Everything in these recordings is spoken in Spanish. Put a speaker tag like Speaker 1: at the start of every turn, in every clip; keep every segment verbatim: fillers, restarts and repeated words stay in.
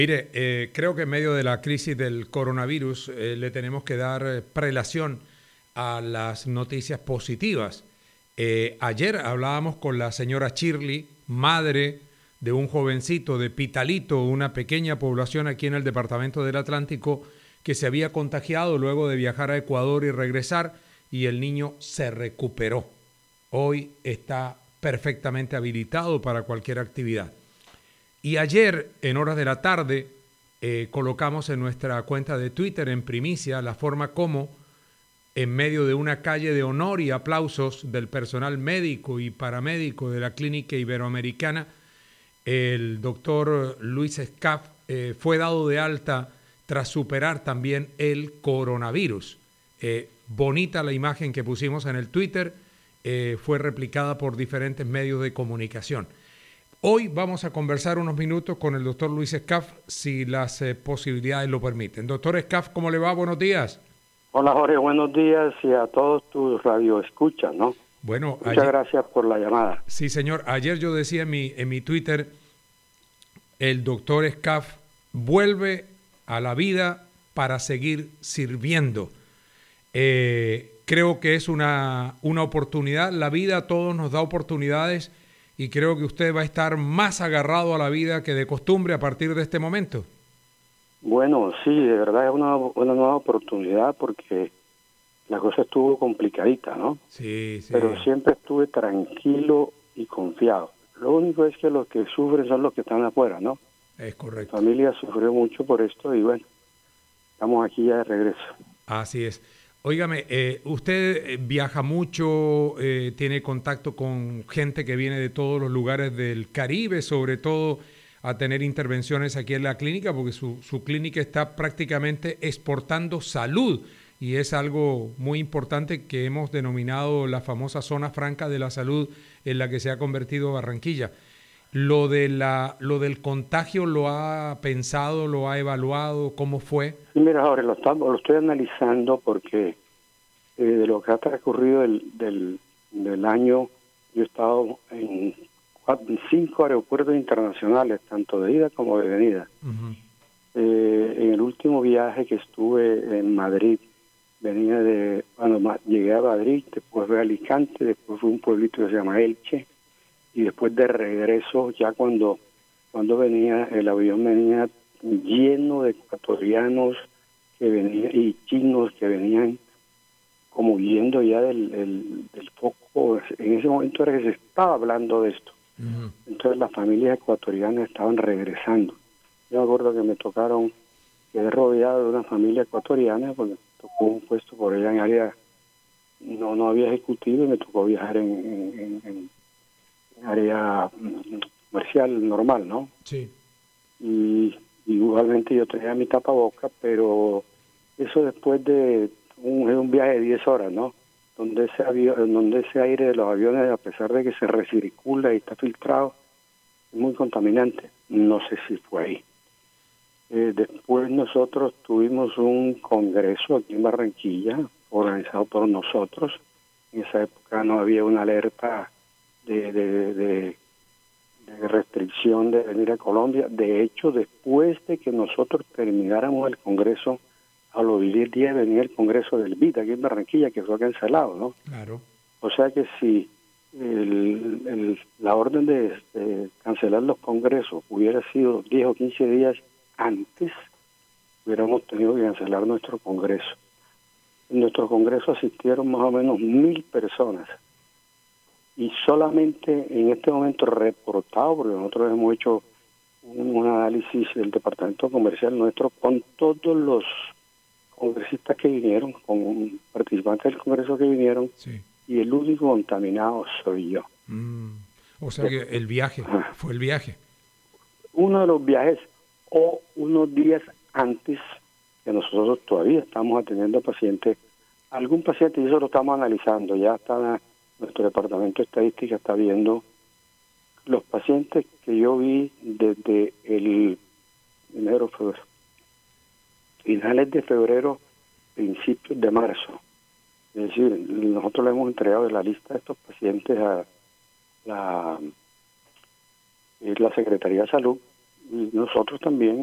Speaker 1: Mire, eh, creo que en medio de la crisis del coronavirus eh, le tenemos que dar eh, prelación a las noticias positivas. Eh, ayer hablábamos con la señora Shirley, madre de un jovencito de Pitalito, una pequeña población aquí en el departamento del Atlántico, que se había contagiado luego de viajar a Ecuador y regresar, y el niño se recuperó. Hoy está perfectamente habilitado para cualquier actividad. Y ayer, en horas de la tarde, eh, colocamos en nuestra cuenta de Twitter, en primicia, la forma como, en medio de una calle de honor y aplausos del personal médico y paramédico de la Clínica Iberoamericana, el doctor Luis Scaff eh, fue dado de alta tras superar también el coronavirus. Eh, bonita la imagen que pusimos en el Twitter, eh, fue replicada por diferentes medios de comunicación. Hoy vamos a conversar unos minutos con el doctor Luis Scaff, si las eh, posibilidades lo permiten. Doctor Scaff, ¿cómo le va? Buenos días.
Speaker 2: Hola Jorge, buenos días y a todos tus radioescuchas, ¿no?
Speaker 1: Bueno,
Speaker 2: Muchas
Speaker 1: ayer,
Speaker 2: gracias por la llamada.
Speaker 1: Sí, señor. Ayer yo decía en mi, en mi Twitter, el doctor Scaff vuelve a la vida para seguir sirviendo. Eh, creo que es una, una oportunidad. La vida a todos nos da oportunidades y creo que usted va a estar más agarrado a la vida que de costumbre a partir de este momento.
Speaker 2: Bueno, sí, de verdad es una, una nueva oportunidad porque la cosa estuvo complicadita, ¿no?
Speaker 1: Sí, sí.
Speaker 2: Pero siempre estuve tranquilo y confiado. Lo único es que los que sufren son los que están afuera, ¿no?
Speaker 1: Es correcto.
Speaker 2: Mi familia sufrió mucho por esto y bueno, estamos aquí ya de regreso.
Speaker 1: Así es. Óigame, eh, usted viaja mucho, eh, tiene contacto con gente que viene de todos los lugares del Caribe, sobre todo a tener intervenciones aquí en la clínica, porque su, su clínica está prácticamente exportando salud y es algo muy importante que hemos denominado la famosa zona franca de la salud en la que se ha convertido Barranquilla. Lo de la, lo del contagio, ¿lo ha pensado, lo ha evaluado? ¿Cómo fue?
Speaker 2: Sí, mira, ahora lo, estamos, lo estoy analizando porque eh, de lo que ha transcurrido del, del, del año, yo he estado en, cuatro, en cinco aeropuertos internacionales, tanto de ida como de venida.
Speaker 1: Uh-huh.
Speaker 2: Eh, en el último viaje que estuve en Madrid, venía de, bueno, llegué a Madrid, después fui a Alicante, después fue un pueblito que se llama Elche, y después de regreso, ya cuando, cuando venía, el avión venía lleno de ecuatorianos que venían y chinos que venían como huyendo ya del, el, del foco. En ese momento era que se estaba hablando de esto. Uh-huh. Entonces las familias ecuatorianas estaban regresando. Yo me acuerdo que me tocaron, quedé rodeado de una familia ecuatoriana porque me tocó un puesto por allá en área, no no había ejecutivo y me tocó viajar en, en, en, en área comercial normal, ¿no?
Speaker 1: Sí.
Speaker 2: Y, y igualmente yo tenía mi tapaboca, pero eso después de un, un viaje de diez horas, ¿no? Donde ese avión, donde ese aire de los aviones, a pesar de que se recircula y está filtrado, es muy contaminante. No sé si fue ahí. Eh, después nosotros tuvimos un congreso aquí en Barranquilla, organizado por nosotros. En esa época no había una alerta de, de, de, de restricción de venir a Colombia. De hecho, después de que nosotros termináramos el congreso, a los diez días venía el congreso del B I D aquí en Barranquilla, que fue cancelado, ¿no?
Speaker 1: Claro.
Speaker 2: O sea que si el, el, la orden de, de cancelar los congresos hubiera sido diez o quince días antes, hubiéramos tenido que cancelar nuestro congreso. En nuestro congreso asistieron más o menos mil personas y solamente en este momento reportado, porque nosotros hemos hecho un, un análisis del departamento comercial nuestro con todos los congresistas que vinieron, con participantes del congreso que vinieron,
Speaker 1: sí.
Speaker 2: Y el único contaminado soy yo.
Speaker 1: Mm. O sea que el viaje, Ajá. fue el viaje.
Speaker 2: Uno de los viajes o unos días antes, que nosotros todavía estamos atendiendo pacientes, algún paciente, y eso lo estamos analizando, ya está nuestro departamento de estadística está viendo los pacientes que yo vi desde el enero, febrero, finales de febrero, principios de marzo. Es decir, nosotros le hemos entregado la lista de estos pacientes a la, la Secretaría de Salud y nosotros también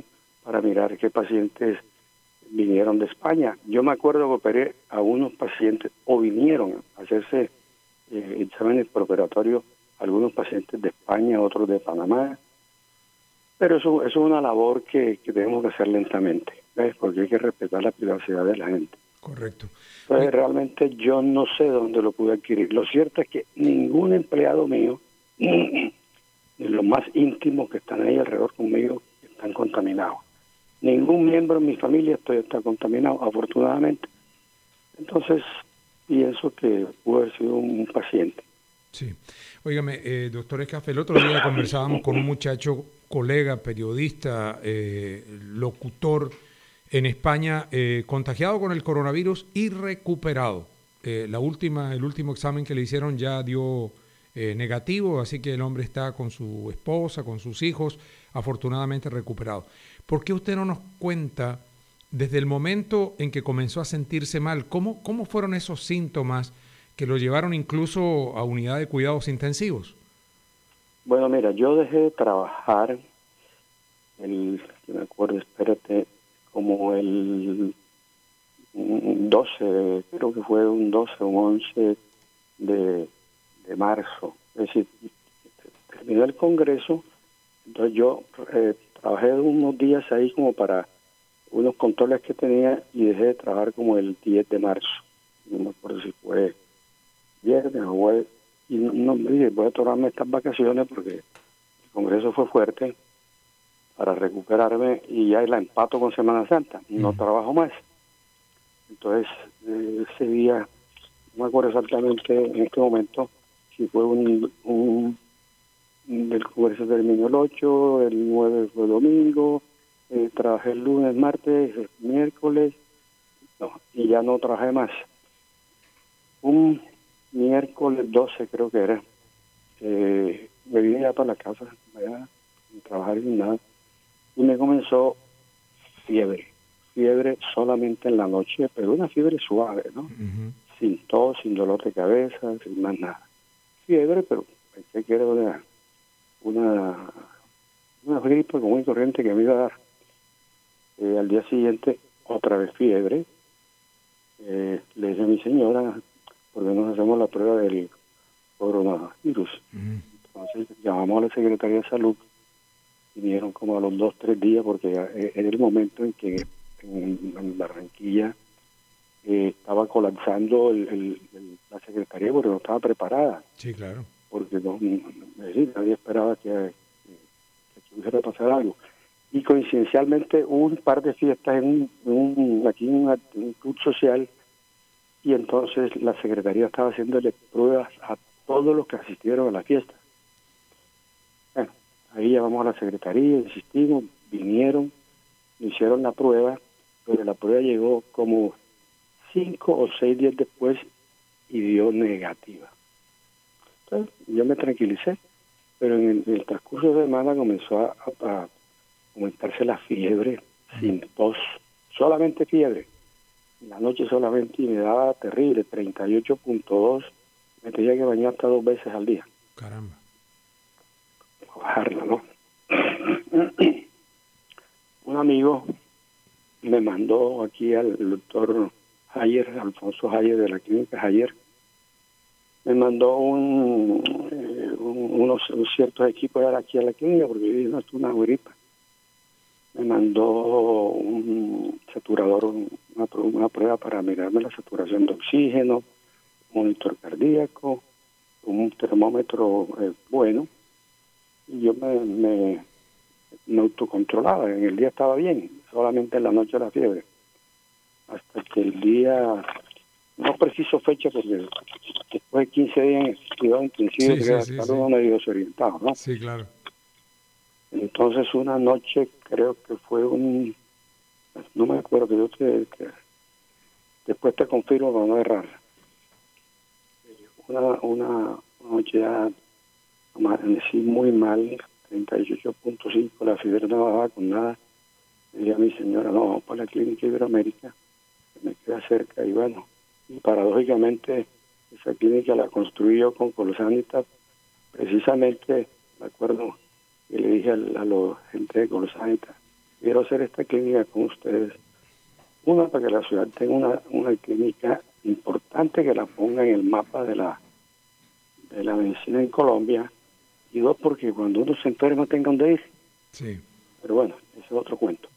Speaker 2: para mirar qué pacientes vinieron de España. Yo me acuerdo que operé a unos pacientes, o vinieron a hacerse eh, exámenes preoperatorios, algunos pacientes de España, otros de Panamá, pero eso, eso es una labor que, que debemos de hacer lentamente, ¿ves? Porque hay que respetar la privacidad de la gente.
Speaker 1: Correcto.
Speaker 2: Entonces, realmente yo no sé dónde lo pude adquirir. Lo cierto es que ningún empleado mío, ni los más íntimos que están ahí alrededor conmigo, están contaminados. Ningún miembro de mi familia está, está contaminado, afortunadamente. Entonces, pienso que pudo haber sido un, un paciente.
Speaker 1: Sí. Óigame, eh, doctor Escafé, el otro día conversábamos con un muchacho, colega, periodista, eh, locutor en España, eh, contagiado con el coronavirus y recuperado. Eh, la última, el último examen que le hicieron ya dio eh, negativo, así que el hombre está con su esposa, con sus hijos, afortunadamente recuperado. ¿Por qué usted no nos cuenta desde el momento en que comenzó a sentirse mal, cómo, cómo fueron esos síntomas que lo llevaron incluso a unidad de cuidados intensivos?
Speaker 2: Bueno, mira, yo dejé de trabajar, el, me acuerdo, espérate, como el doce, creo que fue un doce o un once de, de marzo. Es decir, terminó el congreso, entonces yo eh, trabajé unos días ahí como para unos controles que tenía y dejé de trabajar como el diez de marzo. No me acuerdo si fue viernes o jueves. Y no, no me dije, voy a tomarme estas vacaciones porque el congreso fue fuerte para recuperarme y ya la empato con Semana Santa. No mm. trabajo más. Entonces, eh, ese día, no me acuerdo exactamente en este momento si fue un, un el congreso terminó el ocho, el nueve fue domingo, eh, trabajé el lunes, martes, el miércoles, no, y ya no trabajé más. Un miércoles doce creo que era, eh, me vine ya para la casa, allá, sin trabajar sin nada, y me comenzó fiebre, fiebre solamente en la noche, pero una fiebre suave, ¿no? Uh-huh. Sin tos, sin dolor de cabeza, sin más nada. Fiebre, pero pensé que era una una, una gripe común y corriente que me iba a dar. Eh, al día siguiente, otra vez fiebre. Eh, le dije a mi señora, ¿por qué no hacemos la prueba del coronavirus? Mm. Entonces llamamos a la Secretaría de Salud, vinieron como a los dos, tres días, porque era el momento en que en, en Barranquilla eh, estaba colapsando el, el, el, la Secretaría porque no estaba preparada.
Speaker 1: Sí, claro.
Speaker 2: Porque no, decir, nadie esperaba que, que, que pudiera pasar algo. Y coincidencialmente hubo un par de fiestas en un, un, aquí en un, un club social y entonces la Secretaría estaba haciéndole pruebas a todos los que asistieron a la fiesta. Bueno, ahí llamamos a la Secretaría, insistimos, vinieron, hicieron la prueba, pero la prueba llegó como cinco o seis días después y dio negativa. Entonces, yo me tranquilicé, pero en el, en el transcurso de semana comenzó a, a, a aumentarse la fiebre, sin tos, solamente fiebre. En la noche solamente y me daba terrible, treinta y ocho punto dos, me tenía que bañar hasta dos veces al día.
Speaker 1: Caramba.
Speaker 2: Para bajarla, ¿no? Un amigo me mandó aquí al doctor Hayer, Alfonso Hayer de la clínica Hayer, me mandó un, eh, un, unos un ciertos equipos aquí a la clínica porque no es una gripa. Me mandó un saturador, una, una prueba para mirarme la saturación de oxígeno, un monitor cardíaco, un termómetro eh, bueno. Y yo me, me, me autocontrolaba. En el día estaba bien, solamente en la noche la fiebre. Hasta que el día... No preciso fecha porque después de quince días en cuidado intensivo
Speaker 1: sí,
Speaker 2: queda
Speaker 1: sí, sí,
Speaker 2: uno
Speaker 1: sí.
Speaker 2: medio desorientado, ¿no?
Speaker 1: Sí, claro.
Speaker 2: Entonces una noche creo que fue un... No me acuerdo, que yo te, que después te confirmo para no errar. Una, una, una noche ya amanecí muy mal, treinta y ocho punto cinco, la fiebre no bajaba con nada. Le dije a mi señora, no, vamos para la clínica Iberoamérica, que me queda cerca, y bueno, y paradójicamente esa clínica la construí yo con Colosanitas, precisamente, me acuerdo, y le dije a, a los gente de Colosanitas, quiero hacer esta clínica con ustedes. Una, para que la ciudad tenga una, una clínica importante que la ponga en el mapa de la, de la medicina en Colombia. Y dos, porque cuando uno se enferma tenga donde ir.
Speaker 1: Sí.
Speaker 2: Pero bueno, ese es otro cuento.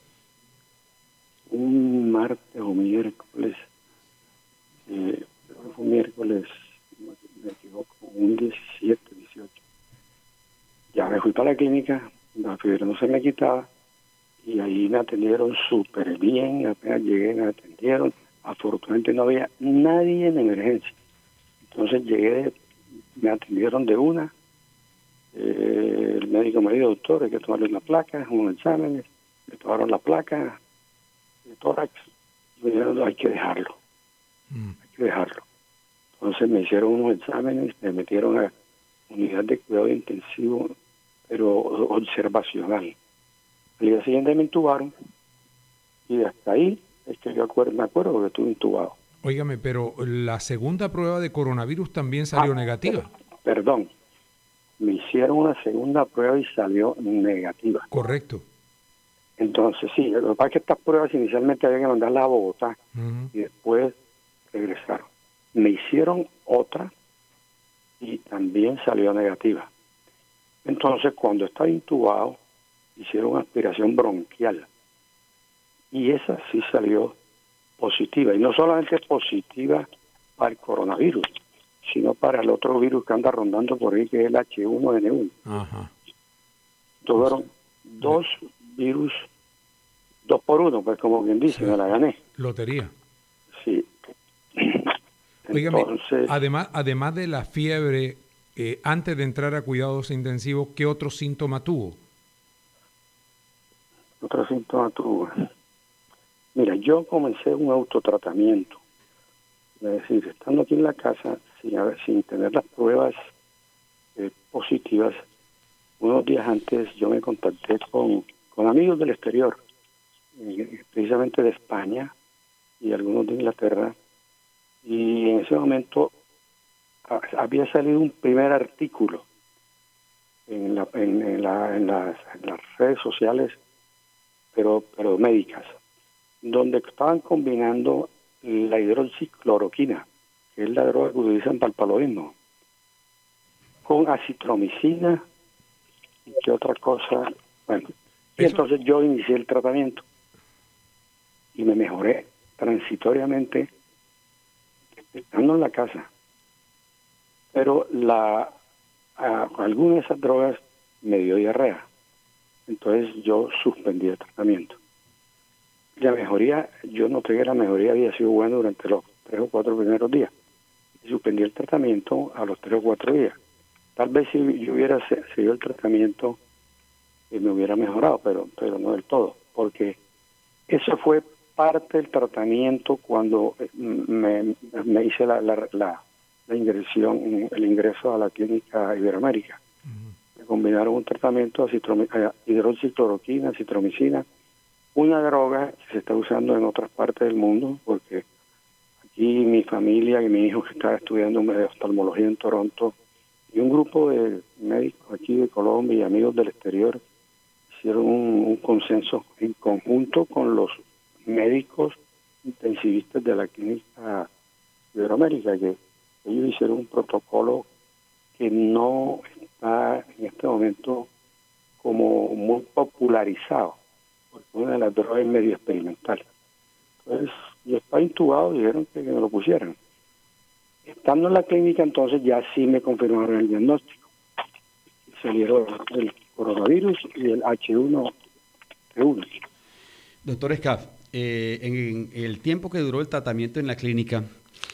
Speaker 2: Un martes o miércoles, eh, creo que fue miércoles, no me equivoco, un diecisiete, dieciocho. Ya me fui para la clínica, la fiebre no se me quitaba, y ahí me atendieron súper bien. Apenas llegué, me atendieron. Afortunadamente no había nadie en emergencia. Entonces llegué, me atendieron de una. Eh, el médico me dijo, doctor, hay que tomarle una placa, unos exámenes. Me tomaron la placa de tórax. Y me dijeron, no, hay que dejarlo.
Speaker 1: Mm.
Speaker 2: Hay que dejarlo. Entonces me hicieron unos exámenes, me metieron a unidad de cuidado intensivo, pero observacional. Al día siguiente me intubaron y hasta ahí es que yo acuerdo, me acuerdo que estuve intubado.
Speaker 1: Óigame, pero la segunda prueba de coronavirus también salió
Speaker 2: Ah,
Speaker 1: negativa.
Speaker 2: per- perdón, me hicieron una segunda prueba y salió negativa.
Speaker 1: Correcto.
Speaker 2: Entonces, sí, lo que pasa es que estas pruebas inicialmente había que mandarlas a Bogotá
Speaker 1: Uh-huh.
Speaker 2: y después regresaron. Me hicieron otra y también salió negativa. Entonces, cuando estaba intubado, hicieron aspiración bronquial y esa sí salió positiva. Y no solamente positiva para el coronavirus, sino para el otro virus que anda rondando por ahí, que es el H uno N uno.
Speaker 1: Ajá.
Speaker 2: Tuvieron dos virus, dos por uno, pues como quien dice,
Speaker 1: Sí.
Speaker 2: me la gané.
Speaker 1: Lotería.
Speaker 2: Sí.
Speaker 1: Óigame,
Speaker 2: Entonces,
Speaker 1: además, además de la fiebre, eh, antes de entrar a cuidados intensivos, ¿qué otro síntoma tuvo?
Speaker 2: otro síntoma tuvo. Mira, yo comencé un autotratamiento. Es decir, estando aquí en la casa, sin, haber- sin tener las pruebas eh, positivas, unos días antes yo me contacté con, con amigos del exterior, eh, precisamente de España y algunos de Inglaterra, y en ese momento ah, había salido un primer artículo en, la, en, en la- en las, en las redes sociales, pero, pero médicas, donde estaban combinando la hidroxicloroquina, que es la droga que utilizan para el paludismo, con acitromicina y qué otra cosa. Bueno, y
Speaker 1: Eso,
Speaker 2: entonces yo inicié el tratamiento y me mejoré transitoriamente estando en la casa. Pero la a, alguna de esas drogas me dio diarrea. Entonces yo suspendí el tratamiento. La mejoría, yo noté que la mejoría había sido buena durante los tres o cuatro primeros días. Y suspendí el tratamiento a los tres o cuatro días. Tal vez si yo hubiera se- seguido el tratamiento, eh, me hubiera mejorado, pero, pero no del todo. Porque eso fue parte del tratamiento cuando eh, me, me hice la, la, la, la ingresión, el ingreso a la clínica Iberoamérica. Me combinaron un tratamiento de citromi- eh, hidroxicloroquina, citromicina, una droga que se está usando en otras partes del mundo, porque aquí mi familia y mi hijo que está estudiando oftalmología en Toronto y un grupo de médicos aquí de Colombia y amigos del exterior hicieron un, un consenso en conjunto con los médicos intensivistas de la clínica Iberoamérica, que ellos hicieron un protocolo que no está en este momento como muy popularizado, porque una de las drogas es medio experimental. Entonces, yo estaba intubado, dijeron que, que me lo pusieran. Estando en la clínica, entonces ya sí me confirmaron el diagnóstico. Salieron el coronavirus y el H uno N uno.
Speaker 3: Doctor Scaff, eh, en el tiempo que duró el tratamiento en la clínica,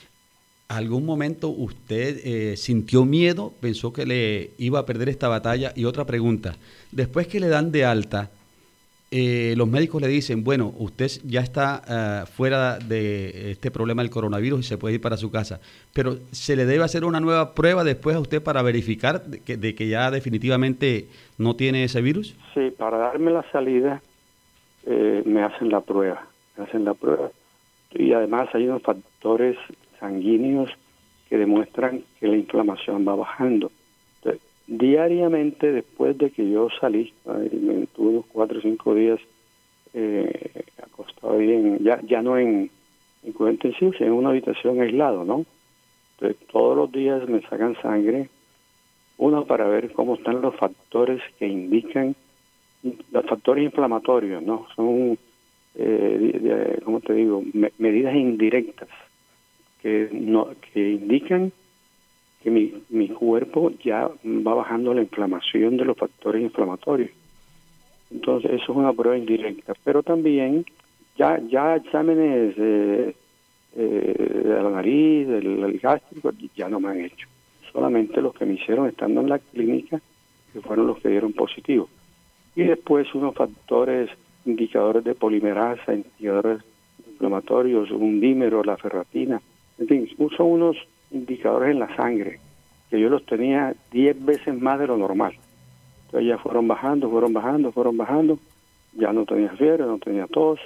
Speaker 3: ¿algún momento usted eh, sintió miedo, pensó que le iba a perder esta batalla? Y otra pregunta, después que le dan de alta, eh, los médicos le dicen, bueno, usted ya está uh, fuera de este problema del coronavirus y se puede ir para su casa, pero ¿se le debe hacer una nueva prueba después a usted para verificar de que, de que ya definitivamente no tiene ese virus?
Speaker 2: Sí, para darme la salida eh, me hacen la prueba, me hacen la prueba. Y además hay unos factores sanguíneos que demuestran que la inflamación va bajando. Entonces, diariamente después de que yo salí, me tuve unos cuatro o cinco días eh, acostado ahí, en, ya, ya no en, en cuidado intensivo, sino en una habitación aislada, ¿no? Entonces, todos los días me sacan sangre, uno para ver cómo están los factores que indican, los factores inflamatorios, ¿no? Son, eh, de, de, ¿cómo te digo?, me, medidas indirectas que, no, que indican que mi, mi cuerpo ya va bajando la inflamación de los factores inflamatorios. Entonces, eso es una prueba indirecta. Pero también, ya ya exámenes eh, eh, de la nariz, del, del gástrico, ya no me han hecho. Solamente los que me hicieron estando en la clínica, que fueron los que dieron positivo. Y después unos factores, indicadores de polimerasa, indicadores inflamatorios, un dímero, la ferritina. En fin, son unos indicadores en la sangre, que yo los tenía diez veces más de lo normal. Entonces ya fueron bajando, fueron bajando, fueron bajando. Ya no tenía fiebre, no tenía tos.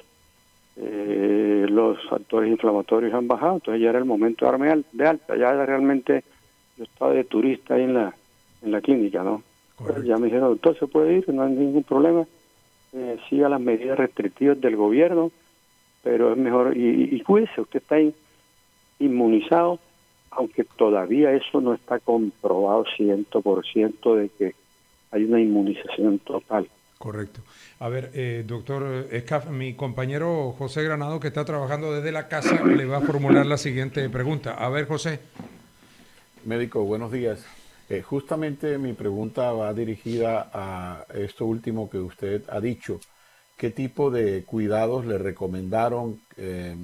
Speaker 2: Eh, los factores inflamatorios han bajado. Entonces ya era el momento de darme de alta. Ya era realmente, yo estaba de turista ahí en la, en la clínica, ¿no? Entonces ya me dijeron, doctor, se puede ir, no hay ningún problema. Eh, siga las medidas restrictivas del gobierno, pero es mejor. Y, y cuídese, usted está in, inmunizado, aunque todavía eso no está comprobado cien por ciento de que hay una inmunización total.
Speaker 1: Correcto. A ver, eh, doctor Escaf, mi compañero José Granado, que está trabajando desde la casa, le va a formular la siguiente pregunta. A ver, José.
Speaker 4: Médico, buenos días. Eh, justamente mi pregunta va dirigida a esto último que usted ha dicho. ¿Qué tipo de cuidados le recomendaron? Eh,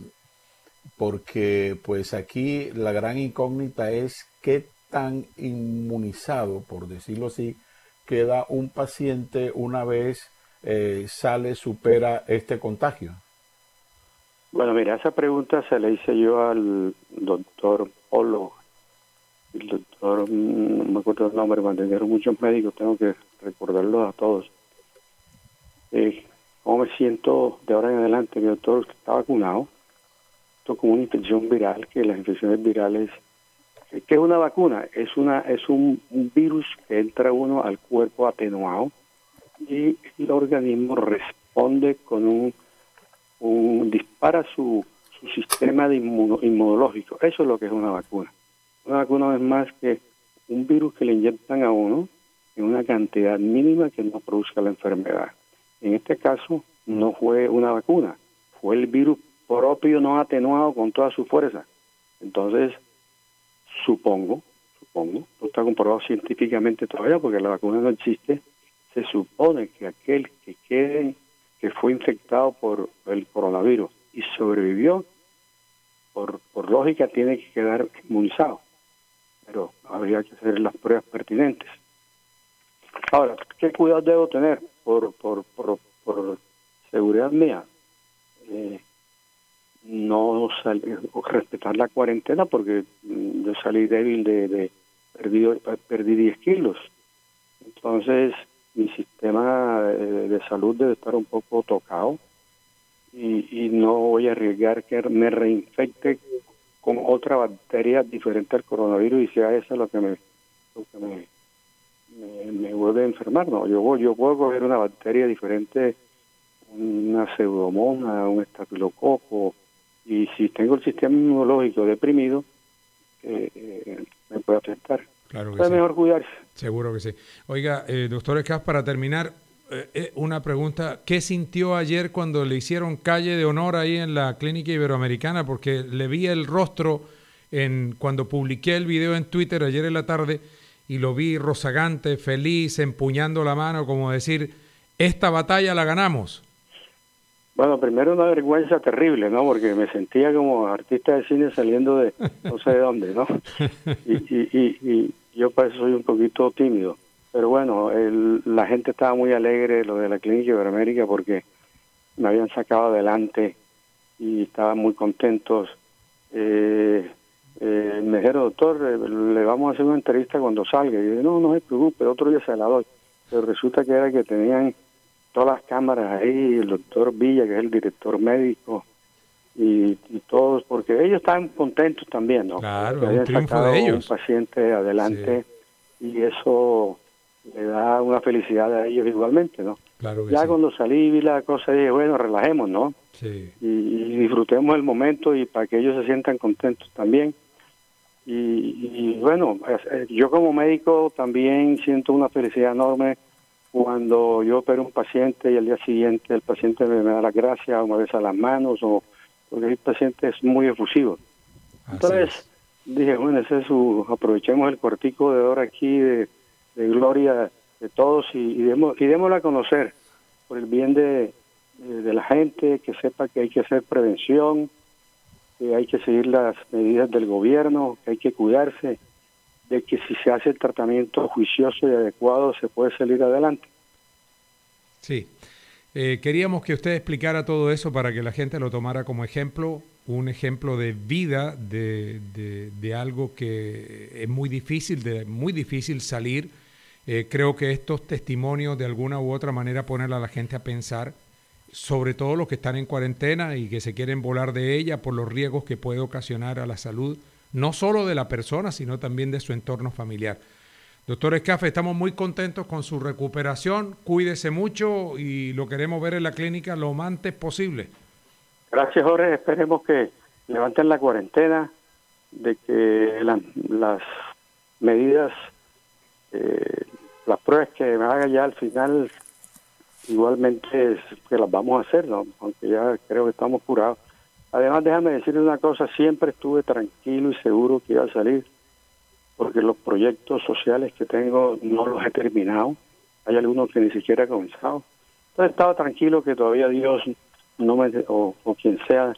Speaker 4: porque pues aquí la gran incógnita es qué tan inmunizado, por decirlo así, queda un paciente una vez eh, sale, supera este contagio.
Speaker 2: Bueno, mira, esa pregunta se la hice yo al doctor Polo. El doctor, no me acuerdo el nombre, mantenieron muchos médicos, tengo que recordarlos a todos. Eh, ¿Cómo me siento de ahora en adelante? Mi doctor está vacunado. Esto es como una infección viral, que las infecciones virales, ¿qué es una vacuna? Es una es un, un virus que entra uno al cuerpo atenuado y el organismo responde con un, un dispara su, su sistema de inmuno, inmunológico. Eso es lo que es una vacuna. Una vacuna no es más que un virus que le inyectan a uno en una cantidad mínima que no produzca la enfermedad. En este caso, no fue una vacuna, fue el virus propio no atenuado con toda su fuerza. Entonces, supongo, supongo, no está comprobado científicamente todavía porque la vacuna no existe, se supone que aquel que quede, que fue infectado por el coronavirus y sobrevivió, por, por lógica tiene que quedar inmunizado. Pero habría que hacer las pruebas pertinentes. Ahora, ¿qué cuidado debo tener por por, por, por seguridad mía? Eh, no sal, respetar la cuarentena porque yo salí débil de, de perdí, perdí diez kilos. Entonces, mi sistema de, de salud debe estar un poco tocado y, y no voy a arriesgar que me reinfecte con otra bacteria diferente al coronavirus y sea esa lo que me, lo que me, me, me vuelve a enfermar. No, yo, yo puedo coger una bacteria diferente, una pseudomonas, un estafilococo, y si tengo el sistema inmunológico deprimido, eh, eh, me puede afectar.
Speaker 1: Claro que
Speaker 2: es
Speaker 1: sí.
Speaker 2: mejor cuidarse.
Speaker 1: Seguro que sí. Oiga, eh, doctor Escaf, para terminar, eh, una pregunta. ¿Qué sintió ayer cuando le hicieron calle de honor ahí en la Clínica Iberoamericana? Porque le vi el rostro en cuando publiqué el video en Twitter ayer en la tarde y lo vi rozagante, feliz, empuñando la mano, como decir, esta batalla la ganamos.
Speaker 2: Bueno, primero una vergüenza terrible, ¿no? Porque me sentía como artista de cine saliendo de no sé de dónde, ¿no? Y, y, y, y yo para eso soy un poquito tímido. Pero bueno, el, la gente estaba muy alegre, lo de la Clínica Iberoamérica, porque me habían sacado adelante y estaban muy contentos. Eh, eh, me dijeron, doctor, le vamos a hacer una entrevista cuando salga. Y yo dije, no, no se preocupe, otro día se la doy. Pero resulta que era que tenían todas las cámaras ahí, el doctor Villa, que es el director médico, y, y todos, porque ellos estaban contentos también, ¿no?
Speaker 1: Claro,
Speaker 2: que
Speaker 1: un triunfo de ellos.
Speaker 2: Un paciente adelante, sí. Y eso le da una felicidad a ellos igualmente, ¿no?
Speaker 1: Claro que
Speaker 2: Ya
Speaker 1: sí.
Speaker 2: cuando salí y vi la cosa, dije, bueno, relajemos, ¿no?
Speaker 1: Sí.
Speaker 2: Y, y disfrutemos el momento y para que ellos se sientan contentos también. Y, y bueno, yo como médico también siento una felicidad enorme cuando yo opero un paciente y al día siguiente el paciente me da las gracias o me besa las manos, o porque el paciente es muy efusivo. Entonces dije, bueno, ese es su, aprovechemos el cortico de hora aquí de, de gloria de todos y, y, demos, y démosla a conocer por el bien de, de, de la gente, que sepa que hay que hacer prevención, que hay que seguir las medidas del gobierno, que hay que cuidarse, de que si se hace el tratamiento juicioso y adecuado se puede salir adelante.
Speaker 1: Sí. Eh, queríamos que usted explicara todo eso para que la gente lo tomara como ejemplo, un ejemplo de vida, de, de, de algo que es muy difícil, de muy difícil salir. Eh, creo que estos testimonios de alguna u otra manera ponen a la gente a pensar, sobre todo los que están en cuarentena y que se quieren volar de ella por los riesgos que puede ocasionar a la salud, no solo de la persona, sino también de su entorno familiar. Doctor Escafe, estamos muy contentos con su recuperación, cuídese mucho y lo queremos ver en la clínica lo más antes posible.
Speaker 2: Gracias, Jorge, esperemos que levanten la cuarentena, de que la, las medidas, eh, las pruebas que me haga ya al final, igualmente es que las vamos a hacer, ¿no? Aunque ya creo que estamos curados. Además, déjame decirle una cosa, siempre estuve tranquilo y seguro que iba a salir, porque los proyectos sociales que tengo no los he terminado, hay algunos que ni siquiera he comenzado. Entonces estaba tranquilo que todavía Dios no me, o, o quien sea,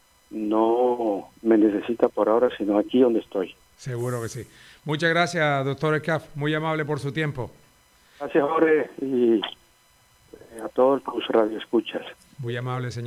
Speaker 2: no me necesita por ahora, sino aquí donde estoy.
Speaker 1: Seguro que sí. Muchas gracias, doctor Escafe, muy amable por su tiempo.
Speaker 2: Gracias, Jorge, y a todos los radioescuchas.
Speaker 1: Muy amable, señor.